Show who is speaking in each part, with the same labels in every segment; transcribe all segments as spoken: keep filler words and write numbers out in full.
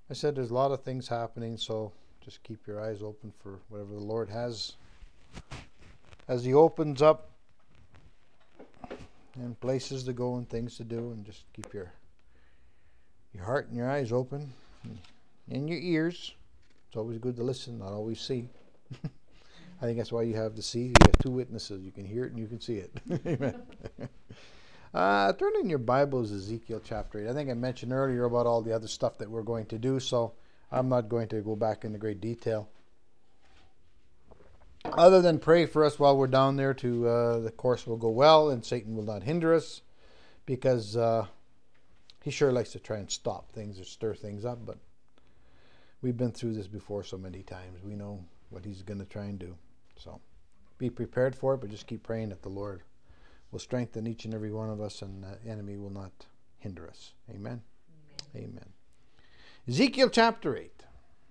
Speaker 1: I said there's a lot of things happening, so just keep your eyes open for whatever the Lord has as He opens up and places to go and things to do, and just keep your your heart and your eyes open and your ears. It's always good to listen, not always see. I think that's why you have to see. You have two witnesses. You can hear it and you can see it. Amen. Uh, turn in your Bibles, Ezekiel chapter eight. I think I mentioned earlier about all the other stuff that we're going to do, so I'm not going to go back into great detail. Other than pray for us while we're down there to uh, the course will go well and Satan will not hinder us, because uh, he sure likes to try and stop things or stir things up, but we've been through this before so many times. We know what he's going to try and do. So be prepared for it, but just keep praying that the Lord will strengthen each and every one of us and the enemy will not hinder us. Amen. Amen. Amen. Ezekiel chapter eight.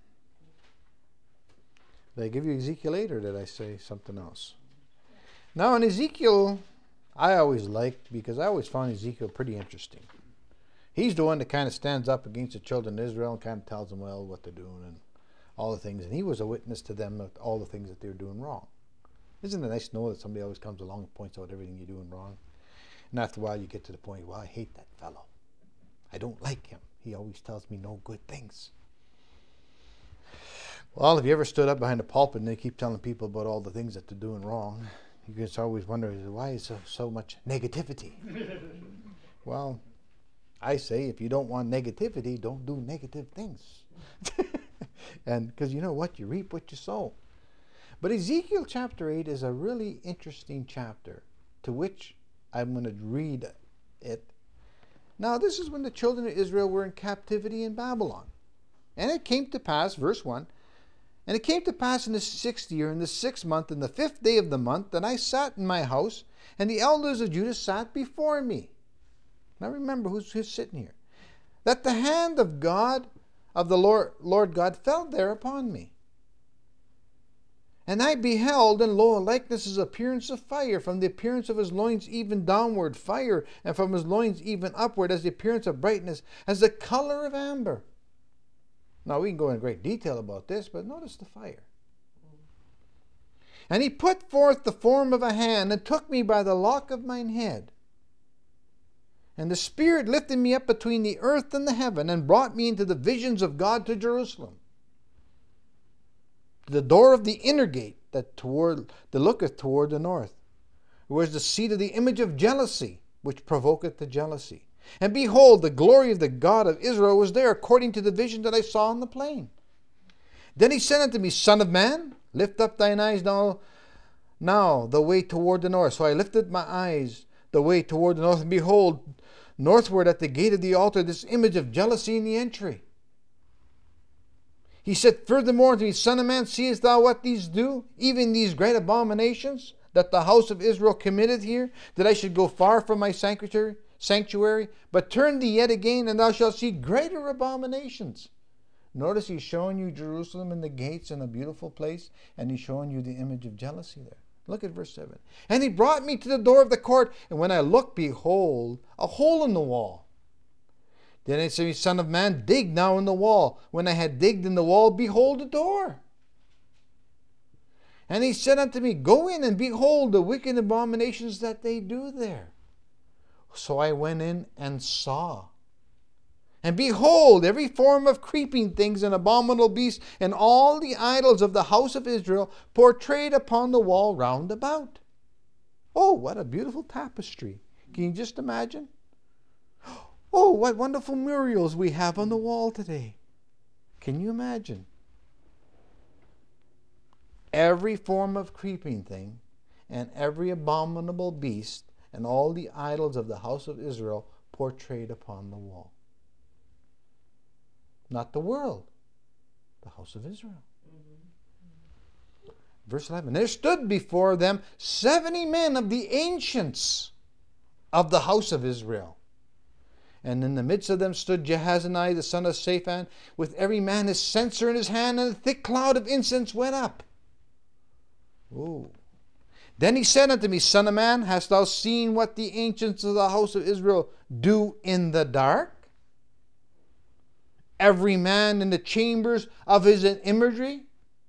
Speaker 1: Did I give you Ezekiel eight or did I say something else? Now in Ezekiel, I always liked, because I always found Ezekiel pretty interesting. He's the one that kind of stands up against the children of Israel and kind of tells them, well, what they're doing and all the things. And he was a witness to them of all the things that they were doing wrong. Isn't it nice to know that somebody always comes along and points out everything you're doing wrong? And after a while you get to the point, well, I hate that fellow. I don't like him. He always tells me no good things. Well, have you ever stood up behind a pulpit and they keep telling people about all the things that they're doing wrong? You just always wonder, why is there so much negativity? Well, I say, if you don't want negativity, don't do negative things. And because you know what? You reap what you sow. But Ezekiel chapter eight is a really interesting chapter, to which I'm going to read it. Now, this is when the children of Israel were in captivity in Babylon. And it came to pass, verse one, and it came to pass in the sixth year, in the sixth month, in the fifth day of the month, that I sat in my house, and the elders of Judah sat before me. Now remember who's, who's sitting here. That the hand of God, of the Lord, Lord God, fell there upon me. And I beheld, and lo, a likeness as appearance of fire, from the appearance of his loins even downward, fire, and from his loins even upward, as the appearance of brightness, as the color of amber. Now we can go in great detail about this, but notice the fire. And he put forth the form of a hand, and took me by the lock of mine head. And the Spirit lifted me up between the earth and the heaven, and brought me into the visions of God to Jerusalem, to the door of the inner gate that toward that looketh toward the north, where is the seat of the image of jealousy, which provoketh the jealousy. And behold, the glory of the God of Israel was there, according to the vision that I saw in the plain. Then he said unto me, Son of man, lift up thine eyes now, now the way toward the north. So I lifted my eyes the way toward the north, and behold, northward at the gate of the altar, this image of jealousy in the entry. He said furthermore to me, Son of man, seest thou what these do, even these great abominations that the house of Israel committed here, that I should go far from my sanctuary, sanctuary, but turn thee yet again, and thou shalt see greater abominations. Notice he's showing you Jerusalem and the gates and a beautiful place, and he's showing you the image of jealousy there. Look at verse seven. And he brought me to the door of the court, and when I looked, behold, a hole in the wall. Then I said, Son of man, dig now in the wall. When I had digged in the wall, behold, a door. And he said unto me, Go in and behold the wicked abominations that they do there. So I went in and saw. And behold, every form of creeping things and abominable beasts, and all the idols of the house of Israel, portrayed upon the wall round about. Oh, what a beautiful tapestry. Can you just imagine? Oh, what wonderful murals we have on the wall today. Can you imagine? Every form of creeping thing and every abominable beast and all the idols of the house of Israel portrayed upon the wall. Not the world, the house of Israel. Mm-hmm. Verse eleven, there stood before them seventy men of the ancients of the house of Israel. And in the midst of them stood Jehazaniah the son of Shaphan, with every man his censer in his hand, and a thick cloud of incense went up. Ooh. Then he said unto me, Son of man, hast thou seen what the ancients of the house of Israel do in the dark? every man in the chambers of his imagery?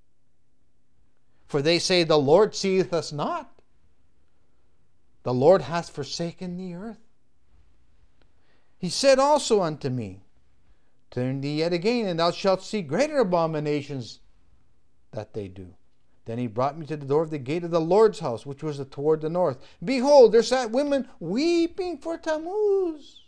Speaker 1: For they say, the Lord seeth us not. The Lord hath forsaken the earth. He said also unto me, turn thee yet again, and thou shalt see greater abominations that they do. Then he brought me to the door of the gate of the Lord's house, which was toward the north. Behold, there sat women weeping for Tammuz.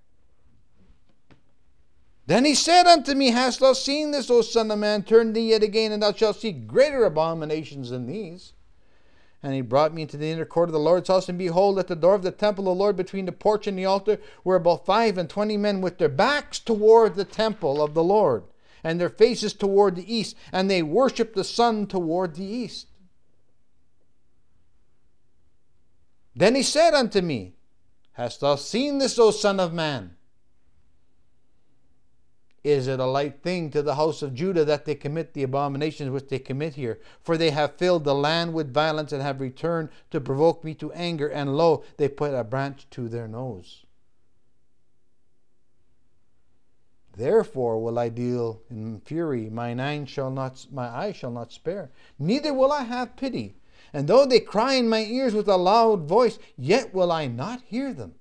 Speaker 1: Then he said unto me, hast thou seen this, O son of man? Turn thee yet again, and thou shalt see greater abominations than these. And he brought me into the inner court of the Lord's house, and behold, at the door of the temple of the Lord, between the porch and the altar, were about five and twenty men with their backs toward the temple of the Lord, and their faces toward the east, and they worshipped the sun toward the east. Then he said unto me, hast thou seen this, O son of man? Is it a light thing to the house of Judah that they commit the abominations which they commit here? For they have filled the land with violence, and have returned to provoke me to anger, and lo, they put a branch to their nose. Therefore will I deal in fury, mine eye shall not, my eye shall not spare, neither will I have pity. And though they cry in my ears with a loud voice, yet will I not hear them.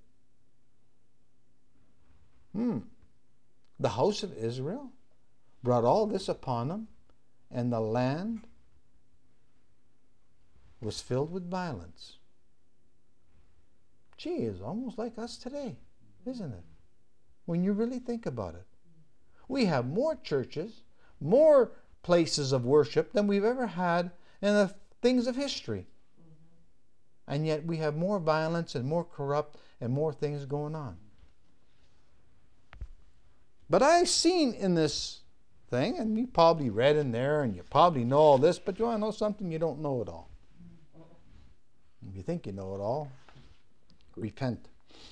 Speaker 1: Hmm. The house of Israel brought all this upon them, and the land was filled with violence. Gee, it's almost like us today, isn't it? When you really think about it. We have more churches, more places of worship than we've ever had in the things of history. And yet we have more violence and more corrupt and more things going on. But I've seen in this thing, and you probably read in there, and you probably know all this, but you want to know something? You don't know it all. If you think you know it all, repent.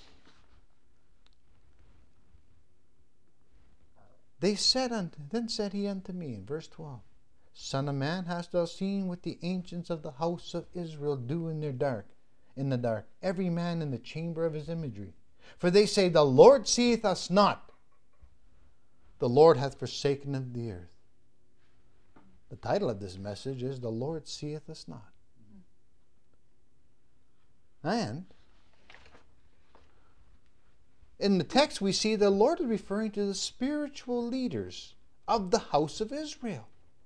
Speaker 1: They said unto, then said he unto me in verse twelve, Son of man, hast thou seen what the ancients of the house of Israel do in their dark, in the dark, every man in the chamber of his imagery? For they say, the Lord seeth us not. The Lord hath forsaken the earth. The title of this message is, The Lord Seeth Us Not. And in the text we see the Lord is referring to the spiritual leaders of the house of Israel.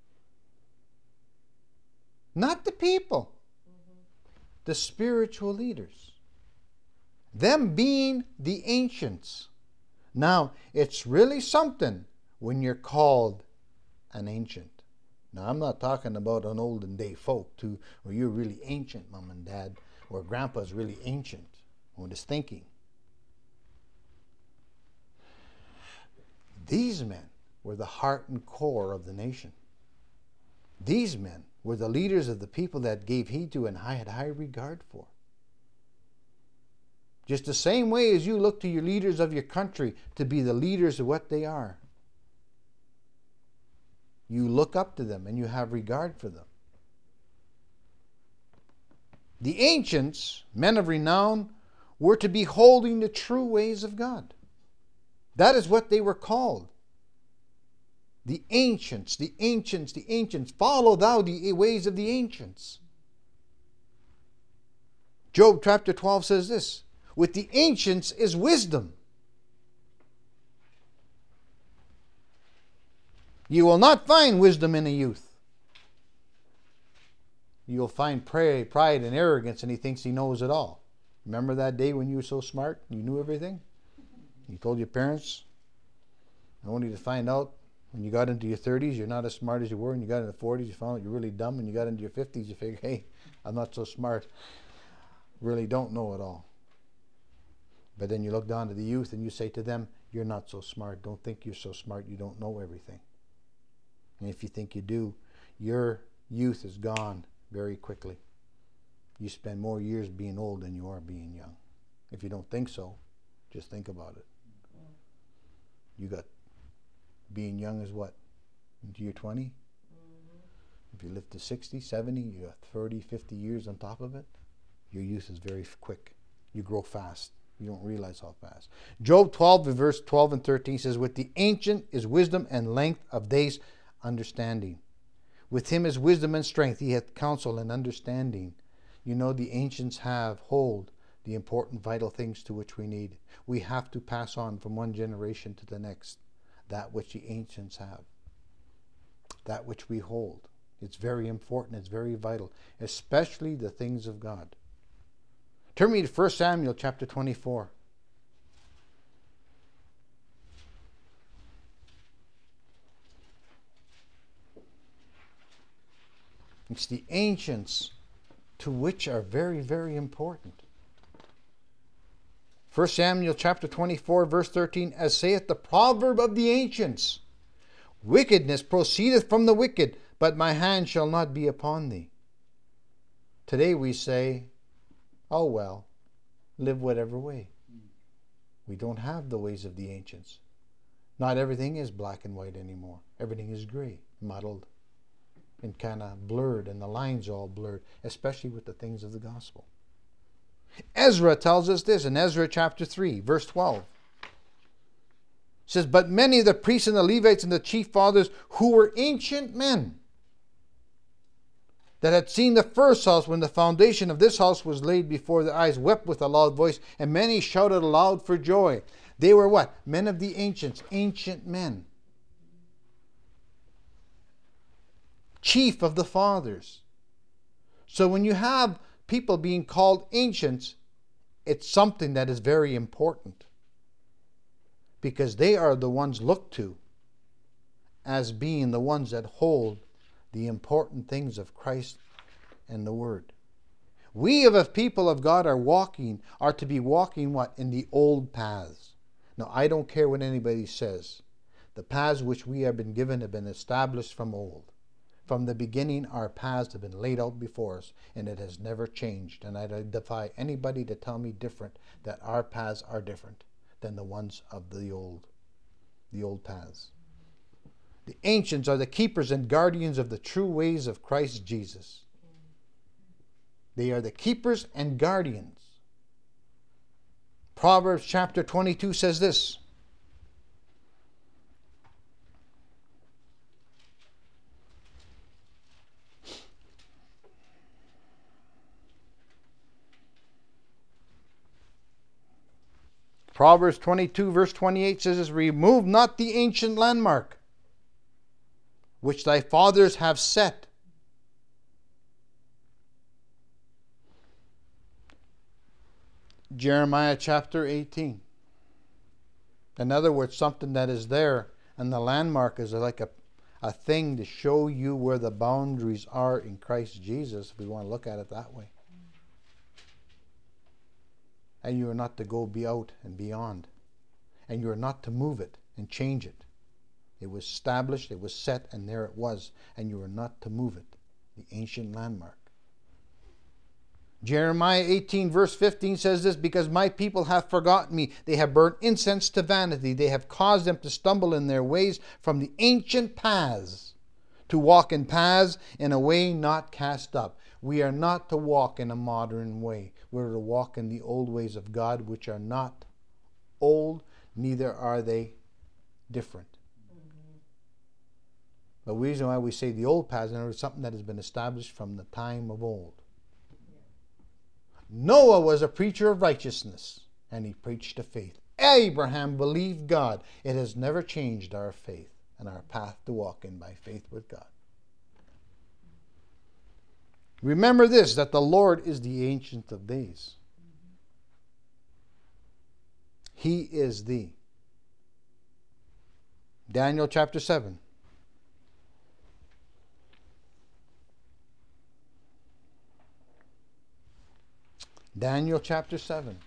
Speaker 1: Not the people. Mm-hmm. The spiritual leaders. Them being the ancients. Now, it's really something when you're called an ancient. Now, I'm not talking about an olden day folk too, or you're really ancient, mom and dad, or grandpa's really ancient on his thinking. These men were the heart and core of the nation. These men were the leaders of the people that gave heed to and I had high regard for. Just the same way as you look to your leaders of your country to be the leaders of what they are. You look up to them and you have regard for them. The ancients, men of renown, were to be holding the true ways of God. That is what they were called. The ancients, the ancients, the ancients. Follow thou the ways of the ancients. Job chapter twelve says this. With the ancients is wisdom. You will not find wisdom in a youth. You will find pride, pride and arrogance, and he thinks he knows it all. Remember that day when you were so smart, you knew everything? You told your parents, only to find out when you got into your thirties, you're not as smart as you were, and you got into the forties, you found out you're really dumb, and you got into your fifties, you figure, hey, I'm not so smart. Really don't know it all. But then you look down to the youth and you say to them, you're not so smart. Don't think you're so smart. You don't know everything. And if you think you do, your youth is gone very quickly. You spend more years being old than you are being young. If you don't think so, just think about it. You got being young is what? Into your twenty? Mm-hmm. If you live to sixty, seventy, you got thirty, fifty years on top of it. Your youth is very quick. You grow fast. You don't realize how fast. Job twelve, verse twelve and thirteen says, with the ancient is wisdom and length of days understanding. With him is wisdom and strength. He hath counsel and understanding. You know, the ancients have hold the important vital things to which we need. We have to pass on from one generation to the next that which the ancients have, that which we hold. It's very important. It's very vital, especially the things of God. Turn me to First Samuel chapter twenty-four. It's the ancients to which are very, very important. First Samuel chapter twenty-four, verse thirteen, as saith the proverb of the ancients, wickedness proceedeth from the wicked, but my hand shall not be upon thee. Today we say, oh well, live whatever way. We don't have the ways of the ancients. Not everything is black and white anymore. Everything is gray, muddled, and kind of blurred, and the lines are all blurred, especially with the things of the gospel. Ezra tells us this in Ezra chapter three, verse twelve. It says, but many of the priests and the Levites and the chief fathers who were ancient men that had seen the first house when the foundation of this house was laid before their eyes wept with a loud voice, and many shouted aloud for joy. They were what? Men of the ancients, ancient men. Chief of the fathers. So when you have people being called ancients, it's something that is very important, because they are the ones looked to as being the ones that hold the important things of Christ and the Word. We, as people of God, are walking, are to be walking what? In the old paths. Now, I don't care what anybody says. The paths which we have been given have been established from old. From the beginning, our paths have been laid out before us, and it has never changed. And I defy anybody to tell me different, that our paths are different than the ones of the old, the old paths. The ancients are the keepers and guardians of the true ways of Christ Jesus. They are the keepers and guardians. Proverbs chapter twenty-two says this. Proverbs twenty-two verse twenty-eight says, remove not the ancient landmark which thy fathers have set. Jeremiah chapter eighteen. In other words, something that is there, and the landmark is like a, a thing to show you where the boundaries are in Christ Jesus, if we want to look at it that way. And you are not to go be out and beyond. And you are not to move it and change it. It was established, it was set, and there it was. And you are not to move it. The ancient landmark. Jeremiah eighteen verse fifteen says this, because my people have forgotten me. They have burnt incense to vanity. They have caused them to stumble in their ways from the ancient paths, to walk in paths in a way not cast up. We are not to walk in a modern way. We're to walk in the old ways of God, which are not old, neither are they different. Mm-hmm. The reason why we say the old paths is something that has been established from the time of old. Yeah. Noah was a preacher of righteousness, and he preached the faith. Abraham believed God. It has never changed our faith and our path to walk in by faith with God. Remember this, that the Lord is the Ancient of Days. He is the. Daniel chapter seven. Daniel chapter seven.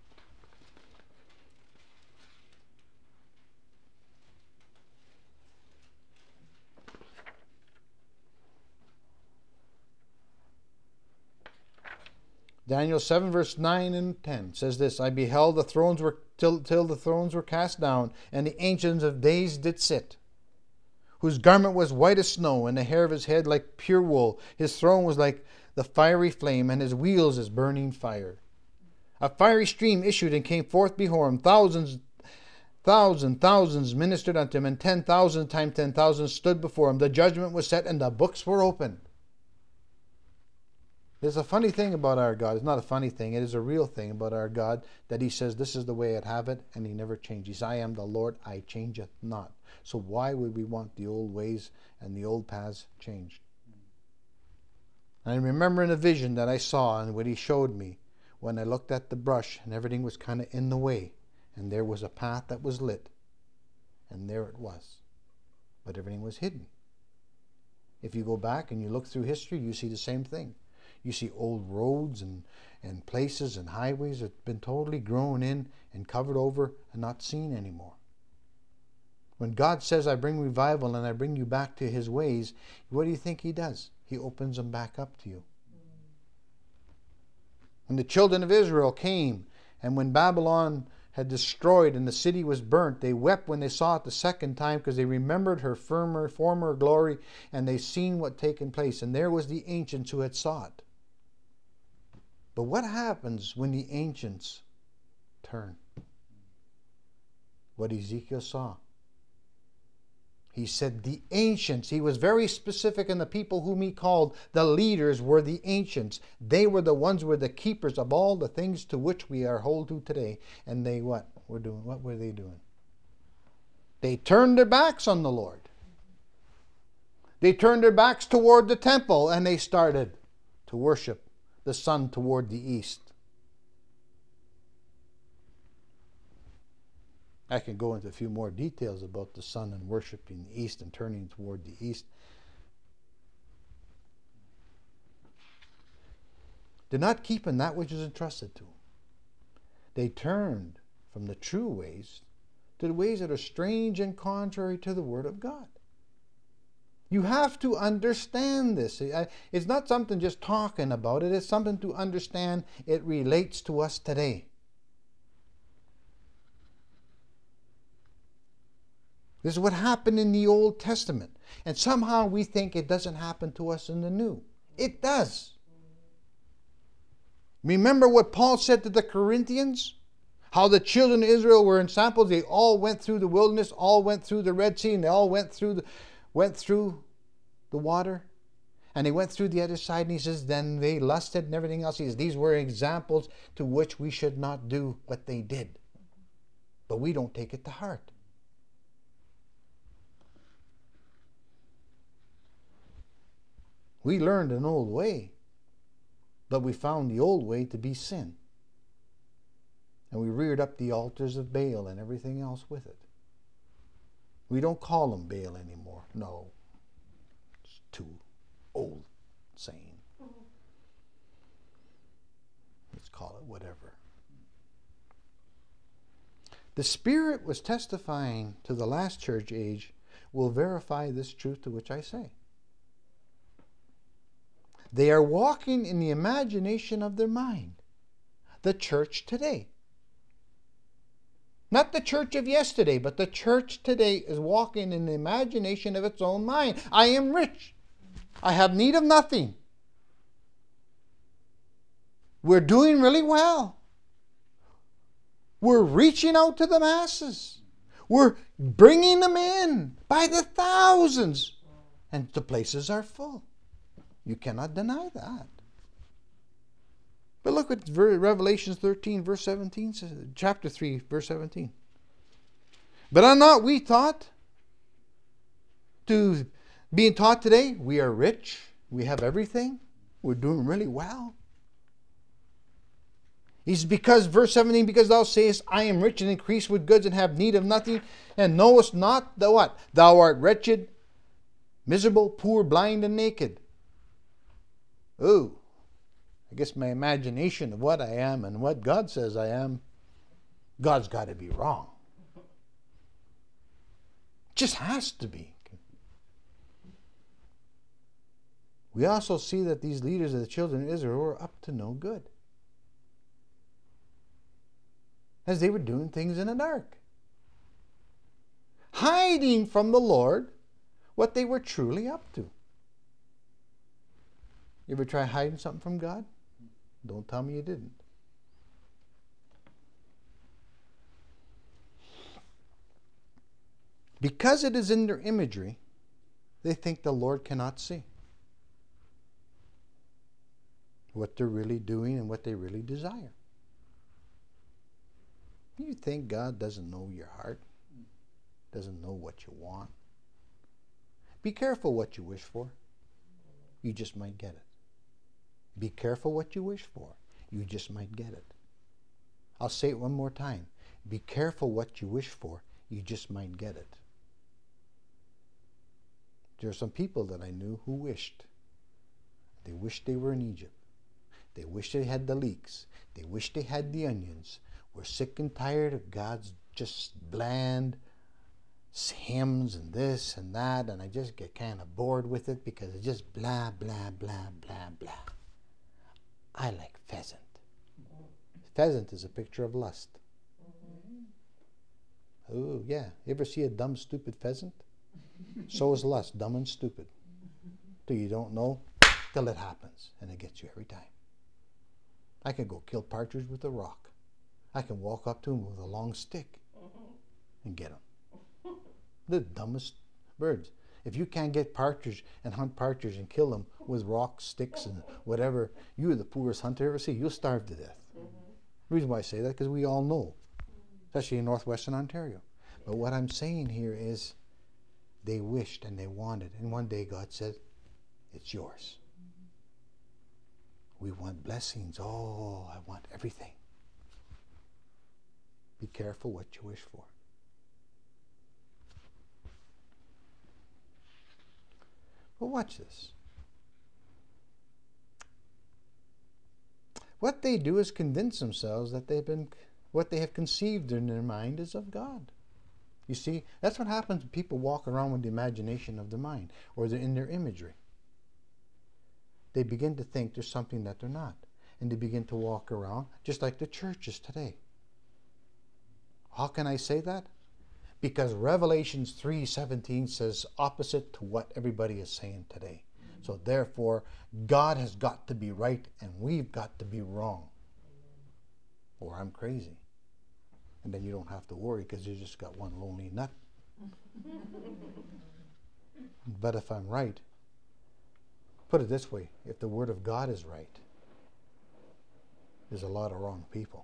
Speaker 1: Daniel seven verse nine and ten says this, I beheld the thrones were till, till the thrones were cast down, and the ancients of days did sit, whose garment was white as snow, and the hair of his head like pure wool. His throne was like the fiery flame, and his wheels as burning fire. A fiery stream issued and came forth before him. Thousands, thousand, thousands ministered unto him, and ten thousand times ten thousand stood before him. The judgment was set, and the books were opened. There's a funny thing about our God. It's not a funny thing. It is a real thing about our God, that he says, this is the way I'd have it, and he never changes. He says, I am the Lord, I changeth not. So why would we want the old ways and the old paths changed? And I remember in a vision that I saw, and what he showed me, when I looked at the brush, and everything was kind of in the way, and there was a path that was lit, and there it was. But everything was hidden. If you go back and you look through history, you see the same thing. You see old roads and, and places and highways that have been totally grown in and covered over and not seen anymore. When God says, I bring revival and I bring you back to his ways, what do you think he does? He opens them back up to you. When the children of Israel came, and when Babylon had destroyed and the city was burnt, they wept when they saw it the second time, because they remembered her former, former glory, and they seen what taken place. And there was the ancients who had saw it. But what happens when the ancients turn? What Ezekiel saw. He said the ancients, he was very specific, in the people whom he called the leaders were the ancients. They were the ones who were the keepers of all the things to which we are hold to today. And they what? Were doing? What were they doing? They turned their backs on the Lord. They turned their backs toward the temple, and they started to worship the sun toward the east. I can go into a few more details about the sun and worshiping the east and turning toward the east. Did not keep in that which is entrusted to them. They turned from the true ways to the ways that are strange and contrary to the Word of God. You have to understand this. It's not something just talking about it. It's something to understand. It relates to us today. This is what happened in the Old Testament. And somehow we think it doesn't happen to us in the New. It does. Remember what Paul said to the Corinthians? How the children of Israel were in samples. They all went through the wilderness, all went through the Red Sea, and they all went through the, went through the water. And they went through the other side, and he says, then they lusted and everything else. He says, these were examples to which we should not do what they did. But we don't take it to heart. We learned an old way, but we found the old way to be sin. And we reared up the altars of Baal and everything else with it. We don't call them Baal anymore. No. It's too old saying. Let's call it whatever. The Spirit was testifying to the last church age will verify this truth to which I say. They are walking in the imagination of their mind. The church today. Not the church of yesterday, but the church today is walking in the imagination of its own mind. I am rich. I have need of nothing. We're doing really well. We're reaching out to the masses. We're bringing them in by the thousands. And the places are full. You cannot deny that. But look what Revelation thirteen, verse seventeen says, chapter three, verse seventeen. But are not we taught to being taught today? We are rich. We have everything. We're doing really well. He's because, verse seventeen, because thou sayest, I am rich and increase with goods and have need of nothing, and knowest not the what? Thou art wretched, miserable, poor, blind, and naked. Oh, I guess my imagination of what I am and what God says I am, God's got to be wrong. Just has to be. We also see that these leaders of the children of Israel were up to no good, as they were doing things in the dark, hiding from the Lord what they were truly up to. You ever try hiding something from God? Don't tell me you didn't. Because it is in their imagery, they think the Lord cannot see what they're really doing and what they really desire. You think God doesn't know your heart? Doesn't know what you want? Be careful what you wish for. You just might get it. Be careful what you wish for. You just might get it. I'll say it one more time. Be careful what you wish for. You just might get it. There are some people that I knew who wished. They wished they were in Egypt. They wished they had the leeks. They wished they had the onions. We're sick and tired of God's just bland hymns and this and that, and I just get kind of bored with it because it's just blah, blah, blah, blah, blah. I like pheasant. Pheasant is a picture of lust. Oh, yeah. You ever see a dumb, stupid pheasant? So is lust, dumb and stupid. Till you don't know, till it happens, and it gets you every time. I can go kill partridge with a rock. I can walk up to them with a long stick and get them. The dumbest birds. If you can't get partridge and hunt partridge and kill them with rocks, sticks, and whatever, you are the poorest hunter ever see. You'll starve to death. The reason why I say that, because we all know, especially in northwestern Ontario. But what I'm saying here is they wished and they wanted. And one day God said, it's yours. We want blessings. Oh, I want everything. Be careful what you wish for. But watch this. What they do is convince themselves that they've been, what they have conceived in their mind is of God. You see, that's what happens when people walk around with the imagination of the mind, or they're in their imagery. They begin to think there's something that they're not. And they begin to walk around just like the churches today. How can I say that? Because Revelations three seventeen says opposite to what everybody is saying today. So therefore, God has got to be right and we've got to be wrong. Or I'm crazy. And then you don't have to worry because you just got one lonely nut. But if I'm right, put it this way, if the Word of God is right, there's a lot of wrong people.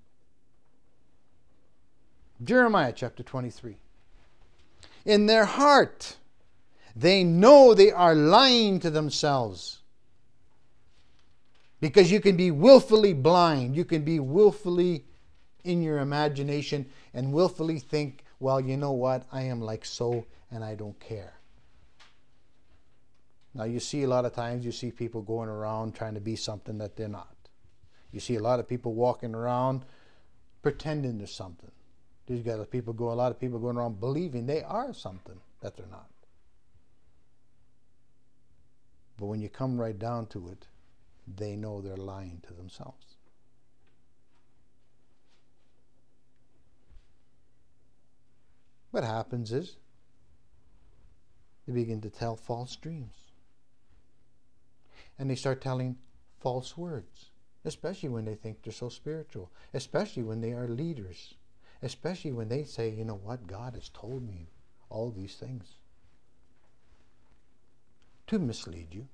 Speaker 1: Jeremiah chapter twenty-three. In their heart, they know they are lying to themselves. Because you can be willfully blind. You can be willfully in your imagination and willfully think, well, you know what? I am like so and I don't care. Now you see a lot of times, you see people going around trying to be something that they're not. You see a lot of people walking around pretending they're something. These got people go, a lot of people going around believing they are something that they're not. But when you come right down to it, they know they're lying to themselves. What happens is they begin to tell false dreams. And they start telling false words, especially when they think they're so spiritual, especially when they are leaders, especially when they say, you know what, God has told me all these things to mislead you.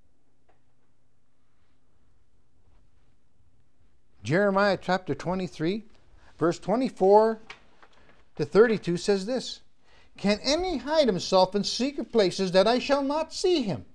Speaker 1: Jeremiah chapter twenty-three, verse twenty-four to thirty-two says this, can any hide himself in secret places that I shall not see him?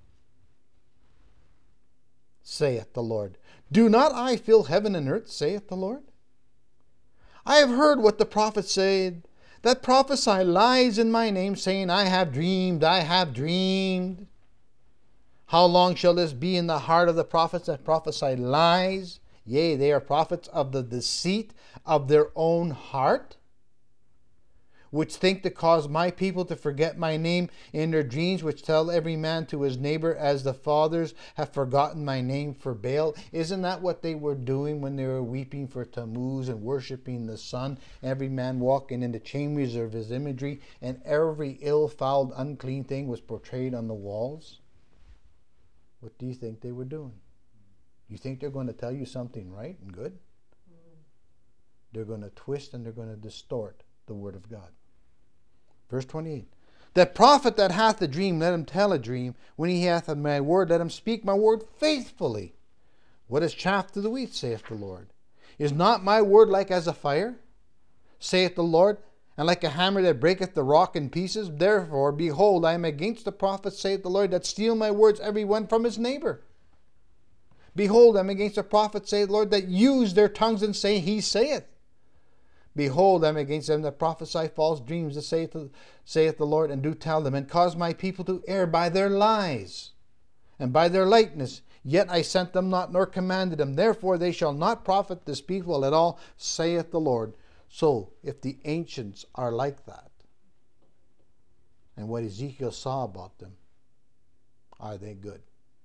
Speaker 1: Saith the Lord. Do not I fill heaven and earth, saith the Lord? I have heard what the prophets said, that prophesy lies in my name, saying, I have dreamed, I have dreamed. How long shall this be in the heart of the prophets that prophesy lies? Yea, they are prophets of the deceit of their own heart, which think to cause my people to forget my name in their dreams, which tell every man to his neighbor, as the fathers have forgotten my name for Baal. Isn't that what they were doing when they were weeping for Tammuz and worshiping the sun? Every man walking in the chambers of his imagery, and every ill-fouled, unclean thing was portrayed on the walls? What do you think they were doing? You think they're going to tell you something right and good? They're going to twist and they're going to distort the Word of God. Verse twenty-eight. That prophet that hath a dream, let him tell a dream. When he hath my word, let him speak my word faithfully. What is chaff to the wheat, saith the Lord? Is not my word like as a fire, saith the Lord, and like a hammer that breaketh the rock in pieces? Therefore, behold, I am against the prophets, saith the Lord, that steal my words, every one from his neighbor. Behold, I am against the prophets, saith the Lord, that use their tongues and say, He saith. Behold, I am against them that prophesy false dreams, that saith, saith the Lord, and do tell them, and cause my people to err by their lies, and by their lightness. Yet I sent them not, nor commanded them. Therefore they shall not profit this people at all, saith the Lord. So, if the ancients are like that, and what Ezekiel saw about them, are they good?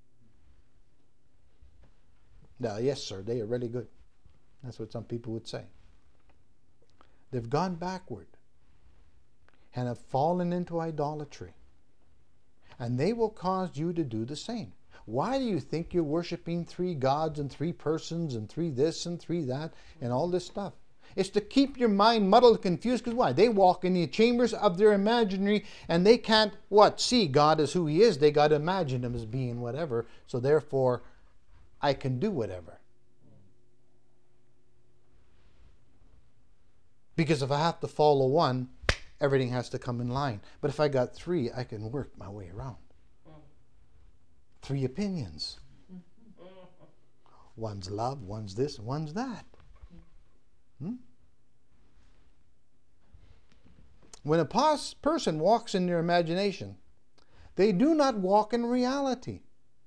Speaker 1: Now, yes, sir, they are really good. That's what some people would say. They've gone backward and have fallen into idolatry. And they will cause you to do the same. Why do you think you're worshiping three gods and three persons and three this and three that and all this stuff? It's to keep your mind muddled and confused. Because why? They walk in the chambers of their imaginary and they can't, what? See God as who He is. They got to imagine Him as being whatever. So therefore, I can do whatever. Because if I have to follow one, everything has to come in line. But if I got three, I can work my way around. Three opinions. One's love, one's this, one's that. Hmm? When a pos- person walks in their imagination, they do not walk in reality.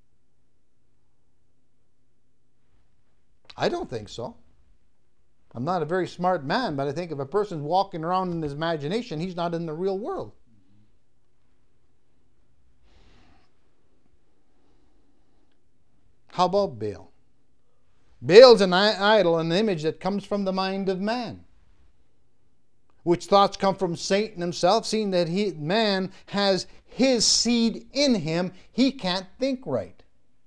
Speaker 1: I don't think so. I'm not a very smart man, but I think if a person's walking around in his imagination, he's not in the real world. How about Baal? Baal's an idol, an image that comes from the mind of man. Which thoughts come from Satan himself, seeing that he, man has his seed in him, he can't think right.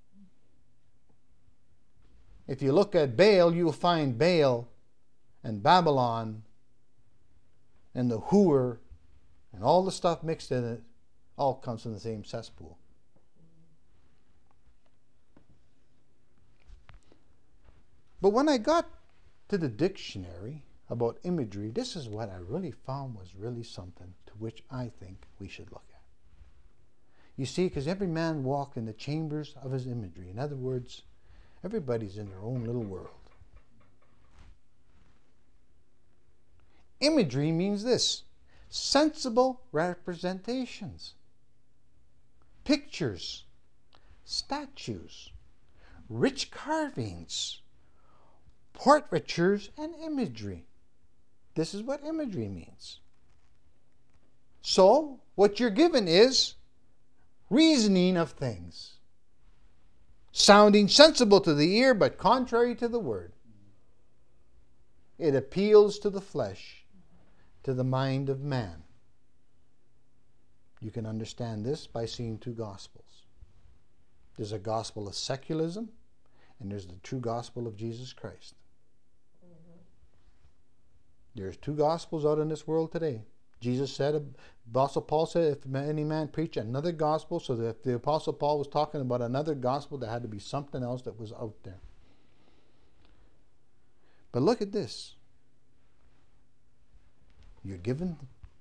Speaker 1: If you look at Baal, you'll find Baal and Babylon and the whore and all the stuff mixed in it, all comes from the same cesspool. But when I got to the dictionary about imagery, this is what I really found was really something to which I think we should look at. You see, because every man walked in the chambers of his imagery. In other words, everybody's in their own little world. Imagery means this: sensible representations, pictures, statues, rich carvings, portraitures, and imagery. This is what imagery means. So, what you're given is reasoning of things, sounding sensible to the ear, but contrary to the word. It appeals to the flesh, to the mind of man. You can understand this by seeing two gospels. There's a gospel of secularism, and there's the true gospel of Jesus Christ. There's two gospels out in this world today. Jesus said, Apostle Paul said, if any man preach another gospel, so that if the Apostle Paul was talking about another gospel, there had to be something else that was out there. But look at this. You're given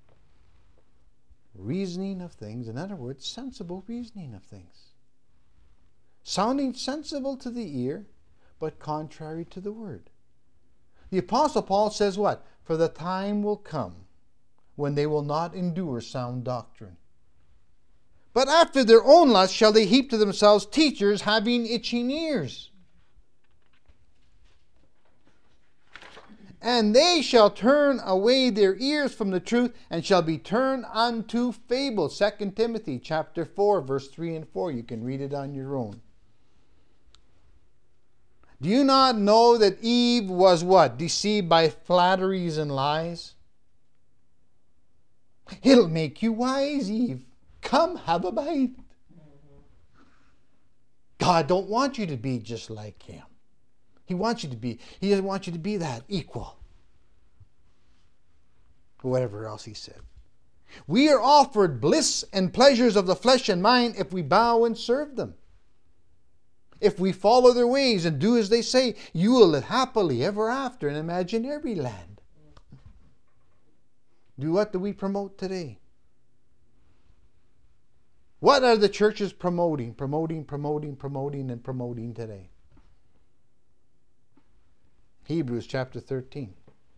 Speaker 1: reasoning of things, in other words, sensible reasoning of things. Sounding sensible to the ear, but contrary to the word. The Apostle Paul says what? For the time will come when they will not endure sound doctrine. But after their own lust shall they heap to themselves teachers having itching ears. And they shall turn away their ears from the truth, and shall be turned unto fables. Second Timothy chapter four, verse three and four. You can read it on your own. Do you not know that Eve was what? Deceived by flatteries and lies? It'll make you wise, Eve. Come, have a bite. God don't want you to be just like Him. He wants you to be, He doesn't want you to be that equal. Or whatever else He said. We are offered bliss and pleasures of the flesh and mind if we bow and serve them. If we follow their ways and do as they say, you will live happily ever after in imaginary land. Do what do we promote today? What are the churches promoting, promoting, promoting, promoting, and promoting today? Hebrews chapter thirteen.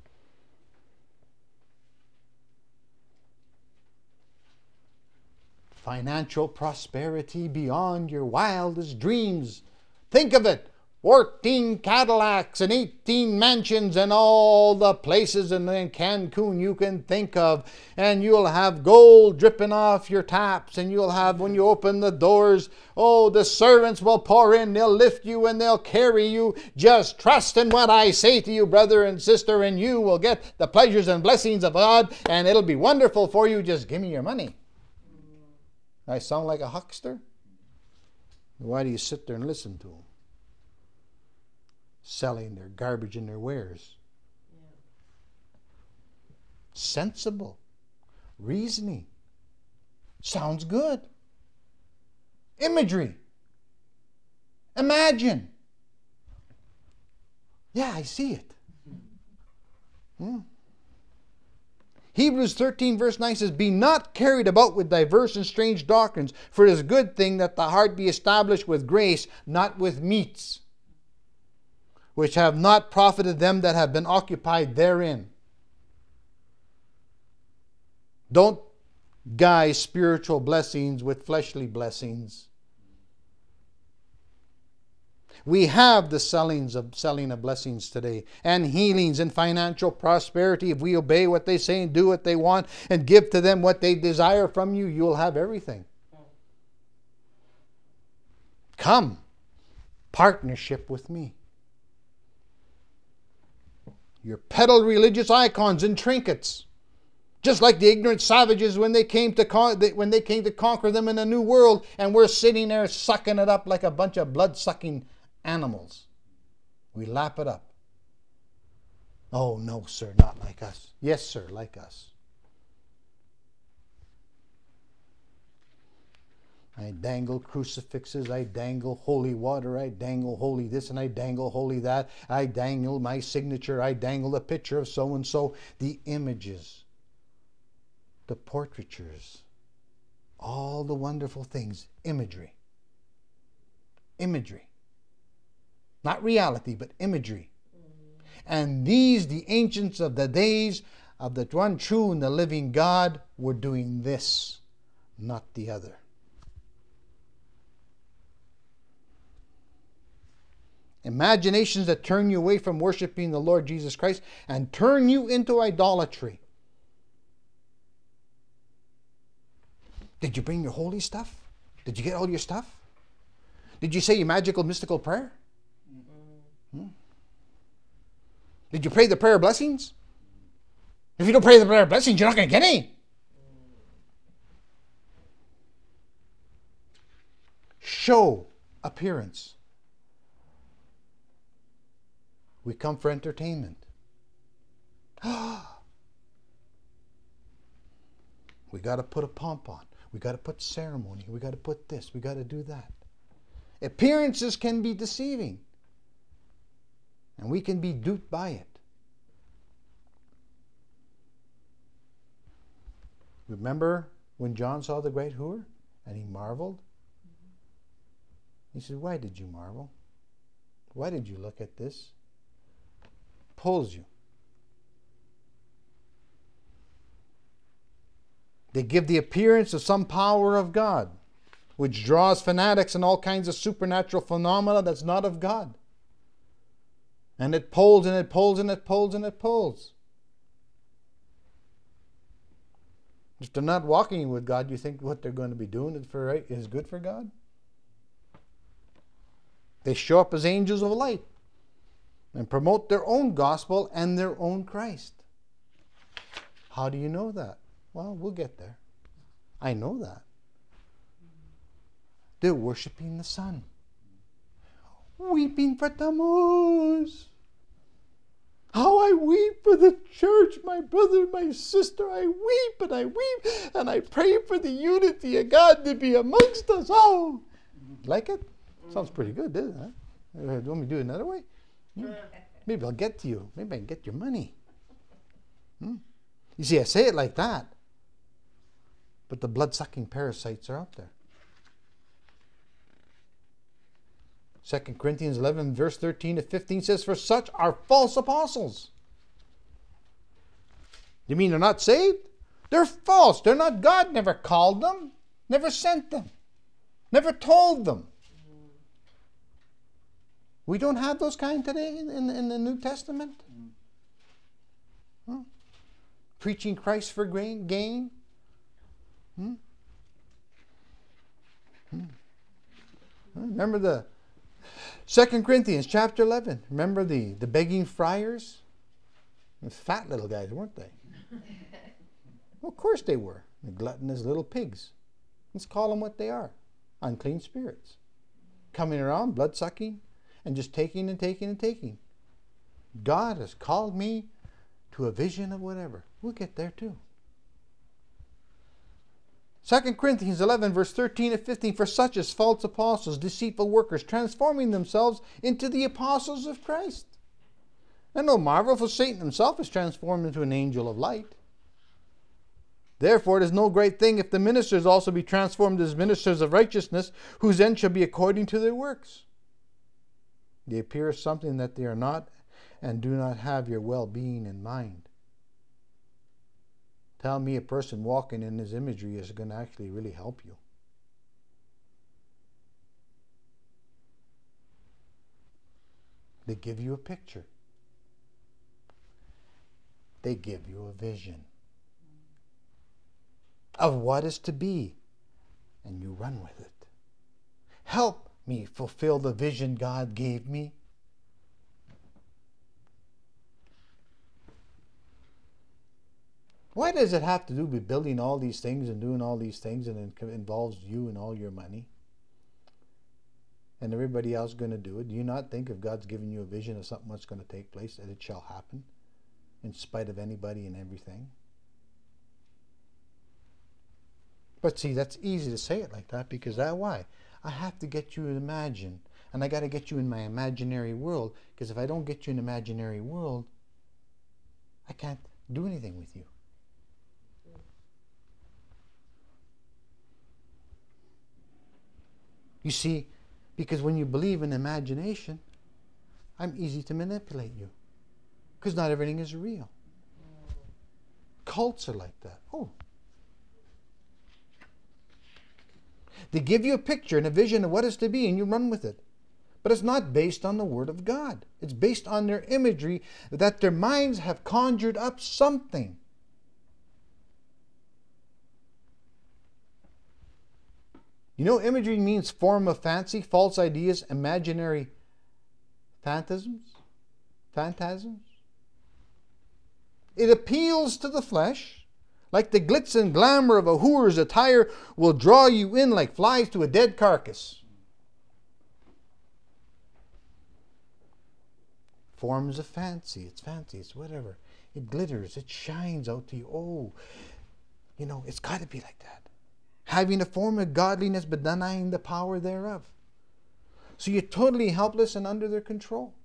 Speaker 1: Financial prosperity beyond your wildest dreams. Think of it. fourteen Cadillacs and eighteen mansions and all the places in Cancun you can think of. And you'll have gold dripping off your taps. And you'll have, when you open the doors, oh, the servants will pour in. They'll lift you and they'll carry you. Just trust in what I say to you, brother and sister, and you will get the pleasures and blessings of God. And it'll be wonderful for you. Just give me your money. I sound like a huckster? Why do you sit there and listen to them? Selling their garbage and their wares. Yeah. Sensible. Reasoning. Sounds good. Imagery. Imagine. Yeah, I see it. Hmm. Hebrews thirteen verse nine says, be not carried about with diverse and strange doctrines, for it is a good thing that the heart be established with grace, not with meats, which have not profited them that have been occupied therein. Don't guise spiritual blessings with fleshly blessings. We have the sellings of selling of blessings today, and healings and financial prosperity. If we obey what they say and do what they want and give to them what they desire from you, you'll have everything. Come, partnership with me. You peddle religious icons and trinkets, just like the ignorant savages when they came to con- when they came to conquer them in a new world, and we're sitting there sucking it up like a bunch of blood-sucking animals. We lap it up. Oh, no, sir, not like us. Yes, sir, like us. I dangle crucifixes, I dangle holy water, I dangle holy this, and I dangle holy that. I dangle my signature, I dangle a picture of so-and-so. The images, the portraitures, all the wonderful things. Imagery. Imagery. Not reality, but imagery. Mm-hmm. And these, the ancients of the days of the one true and the living God, were doing this, not the other. Imaginations that turn you away from worshiping the Lord Jesus Christ and turn you into idolatry. Did you bring your holy stuff? Did you get all your stuff? Did you say your magical, mystical prayer? Hmm? Did you pray the prayer of blessings? If you don't pray the prayer of blessings, you're not going to get any. Show, appearance. We come for entertainment. We got to put a pomp on. We got to put ceremony. We got to put this. We got to do that. Appearances can be deceiving. And we can be duped by it. Remember when John saw the great whore and he marveled? He said, why did you marvel? Why did you look at this? Pulls you. They give the appearance of some power of God, which draws fanatics and all kinds of supernatural phenomena that's not of God. And it pulls and it pulls and it pulls and it pulls. If they're not walking with God, you think what they're going to be doing is, for, is good for God? They show up as angels of light and promote their own gospel and their own Christ. How do you know that? Well, we'll get there. I know that. They're worshiping the sun. Weeping for Tammuz. How I weep for the church, my brother, my sister. I weep and I weep and I pray for the unity of God to be amongst us. Oh, like it? Sounds pretty good, doesn't it? Do you want me to do it another way? Hmm. Maybe I'll get to you. Maybe I can get your money. Hmm. You see, I say it like that, but the blood-sucking parasites are out there. Second Corinthians eleven, verse thirteen to fifteen says, for such are false apostles. You mean they're not saved? They're false. They're not God. Never called them. Never sent them. Never told them. We don't have those kind today in, in, in the New Testament. Huh? Preaching Christ for gain. gain. Hmm? Hmm. Remember the Second Corinthians chapter eleven. Remember the, the begging friars? The fat little guys, weren't they? Well, of course they were. The gluttonous little pigs. Let's call them what they are. Unclean spirits. Coming around, blood-sucking, and just taking and taking and taking. God has called me to a vision of whatever. We'll get there too. Second Corinthians eleven, verse thirteen to fifteen, for such as false apostles, deceitful workers, transforming themselves into the apostles of Christ. And no marvel, for Satan himself is transformed into an angel of light. Therefore it is no great thing if the ministers also be transformed as ministers of righteousness, whose end shall be according to their works. They appear as something that they are not, and do not have your well-being in mind. Tell me a person walking in his imagery is going to actually really help you. They give you a picture. They give you a vision of what is to be, and you run with it. Help me fulfill the vision God gave me. Why does it have to do with building all these things and doing all these things, and it involves you and all your money? And everybody else going to do it? Do you not think if God's given you a vision of something that's going to take place, that it shall happen in spite of anybody and everything? But see, that's easy to say it like that, because that why? I have to get you to imagine, and I got to get you in my imaginary world, because if I don't get you in an imaginary world, I can't do anything with you. You see, because when you believe in imagination, I'm easy to manipulate you. Because not everything is real. Cults are like that. Oh. They give you a picture and a vision of what is to be, and you run with it. But it's not based on the Word of God. It's based on their imagery, that their minds have conjured up something. You know, imagery means form of fancy, false ideas, imaginary phantasms. Phantasms. It appeals to the flesh, like the glitz and glamour of a whore's attire will draw you in like flies to a dead carcass. Forms of fancy. It's fancy. It's whatever. It glitters. It shines out to you. Oh, you know, it's got to be like that. Having a form of godliness but denying the power thereof. So you're totally helpless and under their control.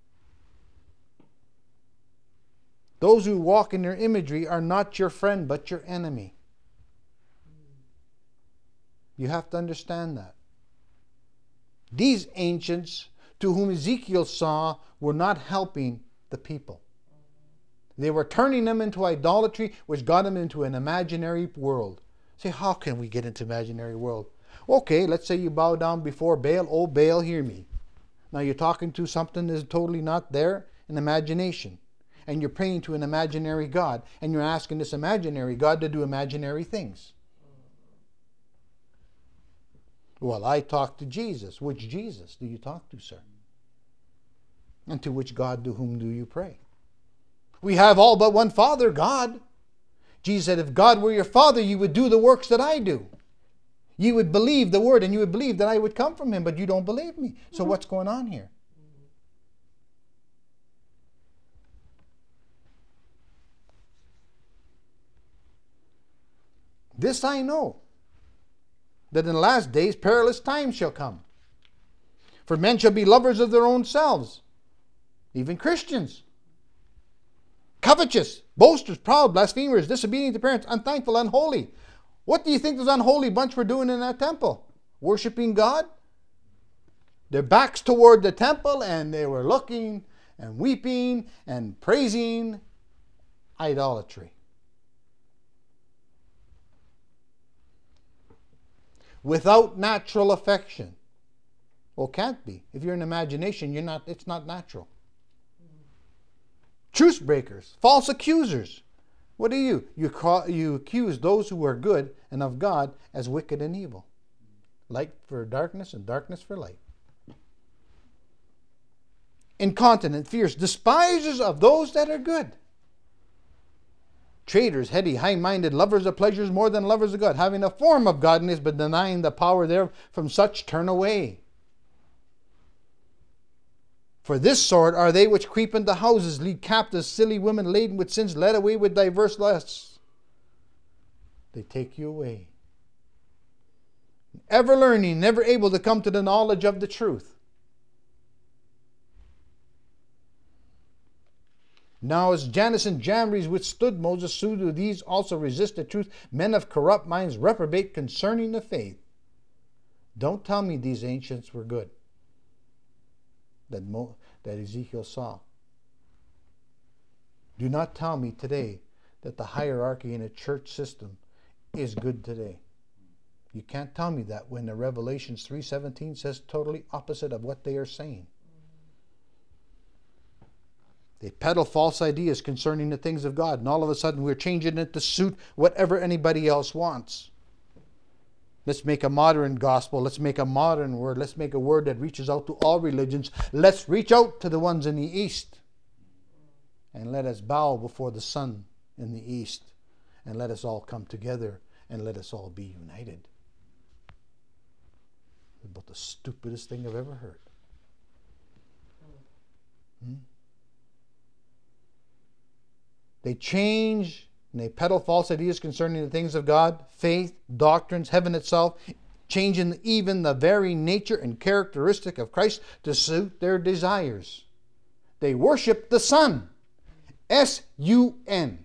Speaker 1: Those who walk in their imagery are not your friend but your enemy. You have to understand that. These ancients to whom Ezekiel saw were not helping the people. They were turning them into idolatry, which got them into an imaginary world. Say, how can we get into imaginary world? Okay, let's say you bow down before Baal. Oh, Baal, hear me. Now you're talking to something that is totally not there, an imagination. And you're praying to an imaginary God. And you're asking this imaginary God to do imaginary things. Well, I talk to Jesus. Which Jesus do you talk to, sir? And to which God to whom do you pray? We have all but one Father, God. Jesus said, if God were your Father, you would do the works that I do. You would believe the Word, and you would believe that I would come from Him, but you don't believe me. So what's going on here? This I know, that in the last days perilous times shall come. For men shall be lovers of their own selves, even Christians. Covetous, boasters, proud, blasphemers, disobedient to parents, unthankful, unholy. What do you think those unholy bunch were doing in that temple? Worshipping God? Their backs toward the temple, and they were looking and weeping and praising idolatry. Without natural affection. Well, can't be. If you're in imagination, you're not, it's not natural. Truce breakers, false accusers. What do you? You, call, you accuse those who are good and of God as wicked and evil. Light for darkness and darkness for light. Incontinent, fierce, despisers of those that are good. Traitors, heady, high-minded, lovers of pleasures more than lovers of God, having a form of godliness but denying the power thereof, from such turn away. For this sort are they which creep into houses, lead captive silly women laden with sins, led away with diverse lusts. They take you away. Ever learning, never able to come to the knowledge of the truth. Now as Jannes and Jambres withstood Moses, so do these also resist the truth. Men of corrupt minds reprobate concerning the faith. Don't tell me these ancients were good. That, Mo, that Ezekiel saw. Do not tell me today that the hierarchy in a church system is good today. You can't tell me that when the Revelations three seventeen says totally opposite of what they are saying. They peddle false ideas concerning the things of God, and all of a sudden we're changing it to suit whatever anybody else wants. Let's make a modern gospel. Let's make a modern word. Let's make a word that reaches out to all religions. Let's reach out to the ones in the East. And let us bow before the sun in the East. And let us all come together. And let us all be united. It's about the stupidest thing I've ever heard. Hmm? They change and they peddle false ideas concerning the things of God, faith, doctrines, heaven itself, changing even the very nature and characteristic of Christ to suit their desires. They worship the Son, S U N,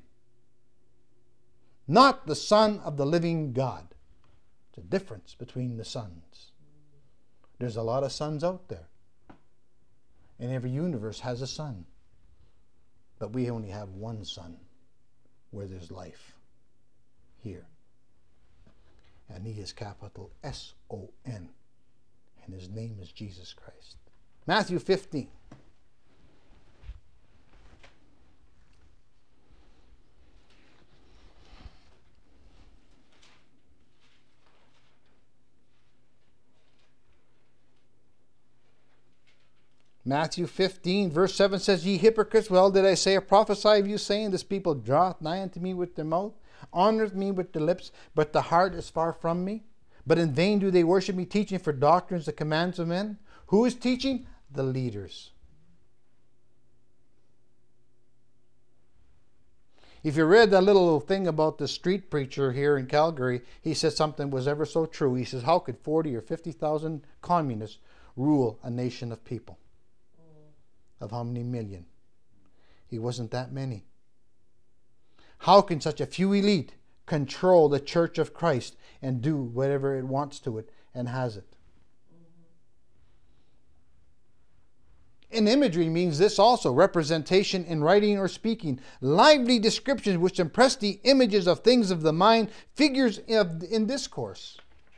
Speaker 1: not the Son of the living God. There's a difference between the sons. There's a lot of sons out there, and every universe has a son. But we only have one Son where there's life here. And he is capital S O N. And his name is Jesus Christ. Matthew fifteen. Matthew fifteen, verse seven says, Ye hypocrites, well did I say or prophesy of you, saying, This people draweth nigh unto me with their mouth, honoreth me with their lips, but the heart is far from me. But in vain do they worship me, teaching for doctrines the commands of men. Who is teaching? The leaders. If you read that little thing about the street preacher here in Calgary, he said something was ever so true. He says, how could forty or fifty thousand communists rule a nation of people? Of how many million? It wasn't that many. How can such a few elite control the Church of Christ and do whatever it wants to it and has it? In imagery means this also, representation in writing or speaking, lively descriptions which impress the images of things of the mind, figures of, in discourse.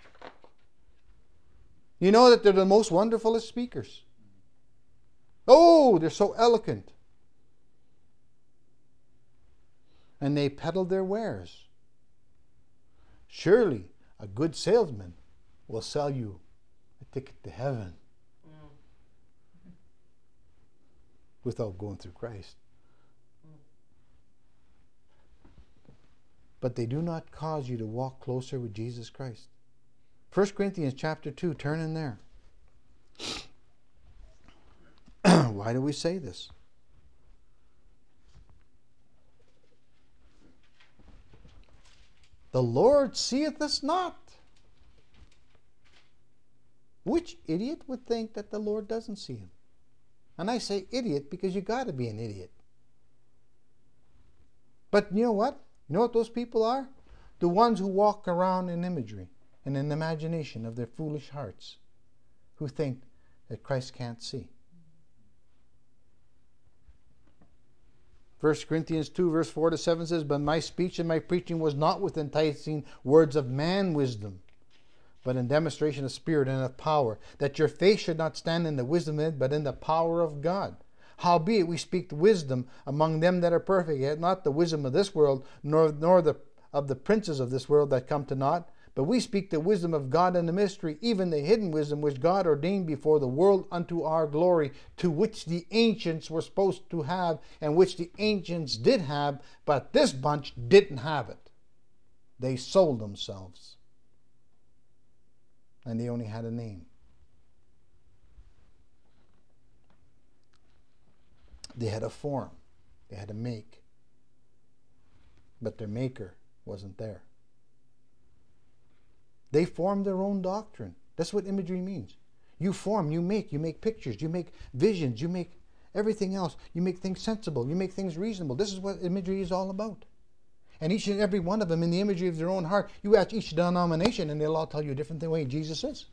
Speaker 1: You know that they're the most wonderful speakers. Oh, they're so eloquent. And they peddle their wares. Surely a good salesman will sell you a ticket to heaven mm. without going through Christ. Mm. But they do not cause you to walk closer with Jesus Christ. First Corinthians chapter two, turn in there. Why do we say this? The Lord seeth us not. Which idiot would think that the Lord doesn't see him? And I say idiot because you got to be an idiot. But you know what? You know what those people are? The ones who walk around in imagery and in imagination of their foolish hearts, who think that Christ can't see. First Corinthians two, verse four to seven says, But my speech and my preaching was not with enticing words of man wisdom, but in demonstration of spirit and of power, that your faith should not stand in the wisdom of it, but in the power of God. Howbeit we speak wisdom among them that are perfect, yet not the wisdom of this world, nor, nor the of the princes of this world that come to naught. But we speak the wisdom of God in the mystery, even the hidden wisdom which God ordained before the world unto our glory, to which the ancients were supposed to have, and which the ancients did have, but this bunch didn't have it. They sold themselves. And they only had a name. They had a form. They had a make. But their maker wasn't there. They formed their own doctrine. That's what imagery means. You form, you make, you make pictures, you make visions, you make everything else. You make things sensible, you make things reasonable. This is what imagery is all about. And each and every one of them in the imagery of their own heart, you ask each denomination and they'll all tell you a different way Jesus is.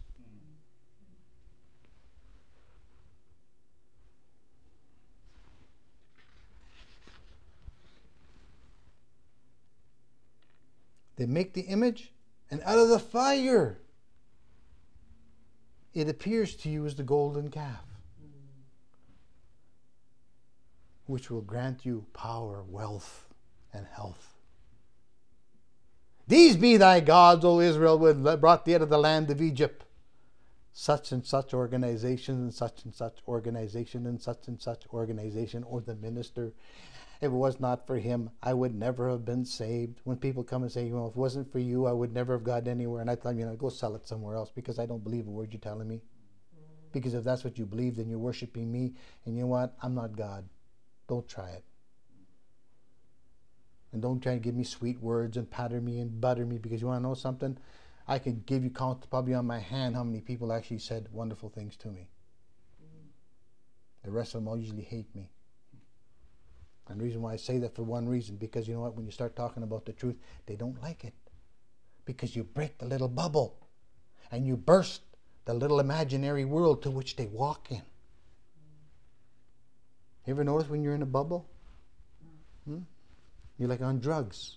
Speaker 1: They make the image, and out of the fire, it appears to you as the golden calf, which will grant you power, wealth, and health. These be thy gods, O Israel, which brought thee out of the land of Egypt. Such and such organization, and such and such organization, and such and such organization, or the minister. If it was not for him, I would never have been saved. When people come and say, you know, if it wasn't for you, I would never have gotten anywhere. And I tell them, you know, go sell it somewhere else because I don't believe a word you're telling me. Because if that's what you believe, then you're worshiping me. And you know what? I'm not God. Don't try it. And don't try to give me sweet words and patter me and butter me, because you want to know something? I can give you count probably on my hand how many people actually said wonderful things to me. The rest of them all usually hate me. And the reason why I say that, for one reason, because you know what, when you start talking about the truth, they don't like it. Because you break the little bubble and you burst the little imaginary world to which they walk in. You ever notice when you're in a bubble? Hmm? You're like on drugs.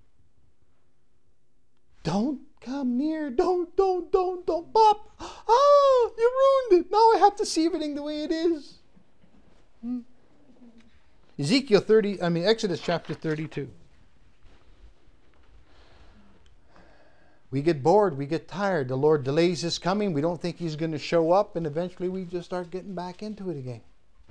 Speaker 1: Don't come near. Don't, don't, don't, don't. Pop. Ah, you ruined it. Now I have to see everything the way it is. Hmm? Ezekiel thirty, I mean Exodus chapter thirty-two. We get bored, we get tired. The Lord delays His coming. We don't think He's going to show up, and eventually we just start getting back into it again.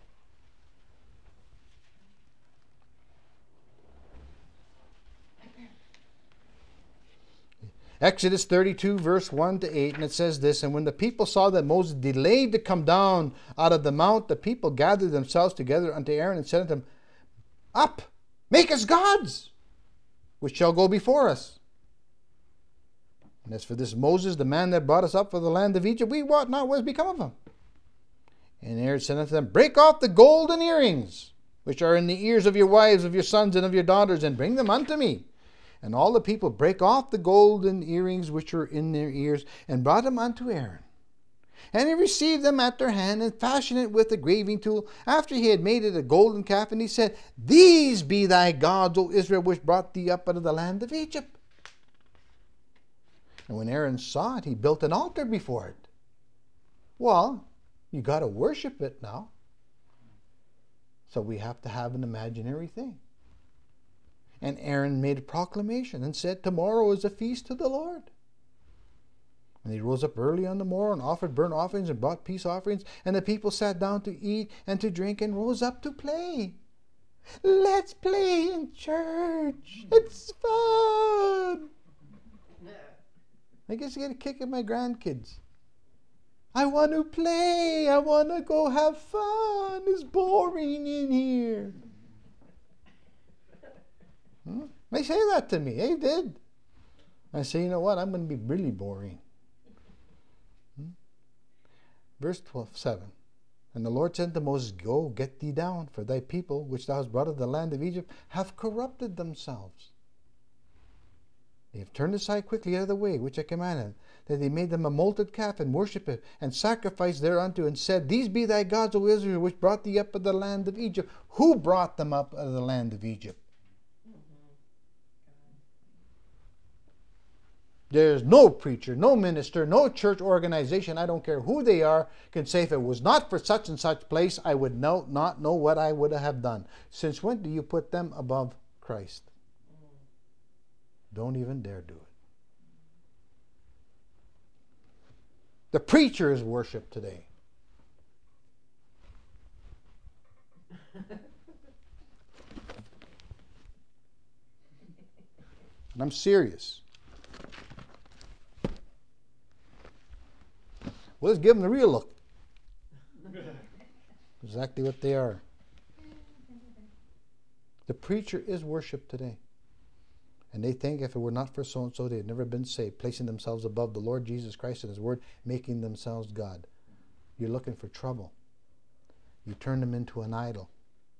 Speaker 1: Exodus thirty-two, verse one to eight, and it says this, And when the people saw that Moses delayed to come down out of the mount, the people gathered themselves together unto Aaron and said unto him, Up, make us gods, which shall go before us. And as for this Moses, the man that brought us up from the land of Egypt, we wot not what has become of him. And Aaron said unto them, Break off the golden earrings, which are in the ears of your wives, of your sons, and of your daughters, and bring them unto me. And all the people brake off the golden earrings which were in their ears, and brought them unto Aaron. And he received them at their hand, and fashioned it with a graving tool, after he had made it a golden calf. And he said, These be thy gods, O Israel, which brought thee up out of the land of Egypt. And when Aaron saw it, he built an altar before it. Well, you got to worship it now. So we have to have an imaginary thing. And Aaron made a proclamation and said, Tomorrow is a feast to the Lord. And he rose up early on the morrow and offered burnt offerings and brought peace offerings. And the people sat down to eat and to drink and rose up to play. Let's play in church. It's fun. I guess I get a kick at my grandkids. I want to play. I want to go have fun. It's boring in here. Hmm? They say that to me. They did. I say, you know what? I'm going to be really boring. Hmm? Verse twelve, seven. And the Lord said to Moses, Go, get thee down, for thy people, which thou hast brought of the land of Egypt, have corrupted themselves. They have turned aside quickly out of the way, which I commanded, that they made them a molted calf, and worshipped it, and sacrificed thereunto, and said, These be thy gods, O Israel, which brought thee up of the land of Egypt. Who brought them up out of the land of Egypt? There's no preacher, no minister, no church organization, I don't care who they are, can say, if it was not for such and such place, I would know, not know what I would have done. Since when do you put them above Christ? Don't even dare do it. The preacher is worshipped today. And I'm serious. Well, let's give them the real look. Exactly what they are. The preacher is worshipped today. And they think if it were not for so-and-so, they had never been saved, placing themselves above the Lord Jesus Christ and His Word, making themselves God. You're looking for trouble. You turn them into an idol.